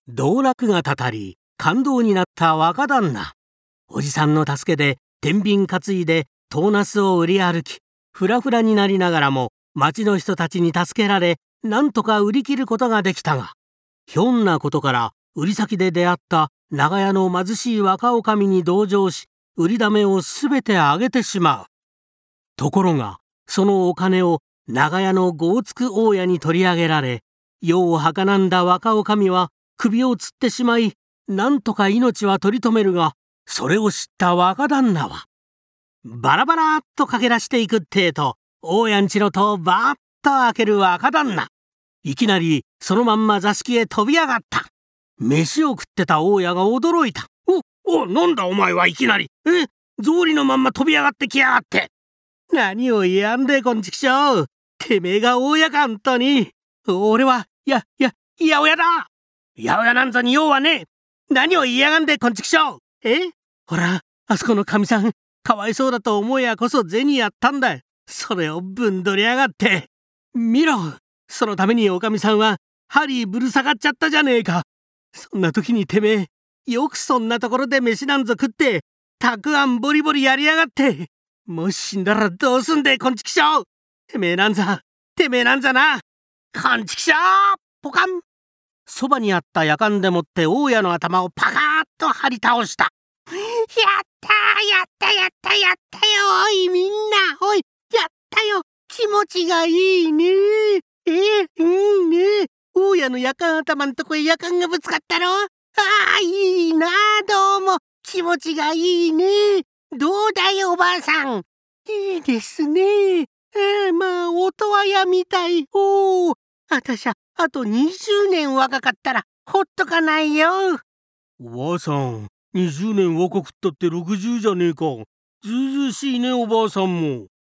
道楽がたたり感動になった若旦那。おじさんの助けで天秤担いでトーナスを売り歩き、フラフラになりながらも町の人たちに助けられ、なんとか売り切ることができたが、ひょんなことから売り先で出会った長屋の貧しい若女将に同情し、売りだめをすべてあげてしまう。ところがそのお金を長屋の豪畜大家に取り上げられ、世を儚んだ若女将は首をつってしまい、なんとか命は取り留めるが、それを知った若旦那はバラバラっと駆け出していくってえと、大家んちの戸をバーッと開ける若旦那。いきなりそのまんま座敷へ飛び上がった。飯を食ってた大家が驚いた。なんだお前はいきなり。草履のまんま飛び上がってきやがって。何を言やんでこんちきしょう。てめえが大家かんとに。俺は八百屋だ。八百屋なんぞに用はねえ。何を言いやがんでこんちきしょう。ほら、あそこのかみさん、かわいそうだと思いやこそ銭やったんだ。それをぶんどりやがって。見ろ、そのためにおかみさんは針ぶる下がっちゃったじゃねえか。そんな時にてめえ、よくそんなところで飯なんぞ食ってたくあんボリボリやりやがって。もし死んだらどうすんでこんちきしょう。てめえなんざな。こんちきしょう。ポカン。そばにあったやかんでもって大家の頭をパカーッと張り倒した。やったよ。おいみんな、おい、やったよ。気持ちがいいね。大家のやかん頭んとこへやかんがぶつかったろ。いいな、どうも気持ちがいいね。どうだいおばあさん。いいですね。まあ音羽屋みたい。あたしゃあと20年若かったらほっとかないよ。おばあさん、20年若くったって60じゃねえか。ずうずうしいねおばあさんも。